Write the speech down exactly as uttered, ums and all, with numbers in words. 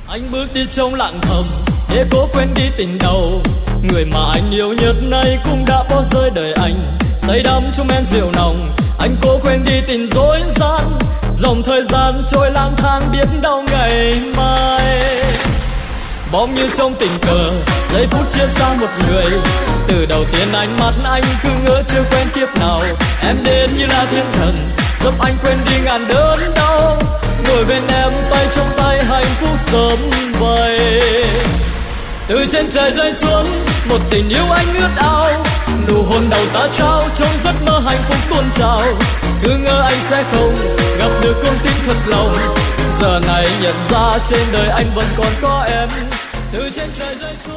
Anh bước đi trong lặng thầm để cố quên đi tình đầu. Người mà anh yêu nhất nay cũng đã bỏ rơi đời anh. Say đắm trong men rượu nồng, anh cố quên đi tình dối gian. Dòng thời gian trôi lang thang biết đâu ngày mai. Bỗng như trong tình cờ, giây phút chia xa một người. Từ đầu tiên ánh mắt anh cứ ngỡ chưa quen kiếp nào. Em đến như là thiên thần, giúp anh quên đi ngàn đớn đau. Ngồi bên em tay trong tay hạnh phúc sớm về. Từ trên trời rơi xuống một tình yêu anh ước ao. Nụ hôn đầu ta trao trong giấc mơ hạnh phúc tuôn trào. Cứ ngỡ anh sẽ không gặp được con tim thật lòng. Giờ này nhận ra trên đời anh vẫn còn có em. Từ trên trời rơi xuống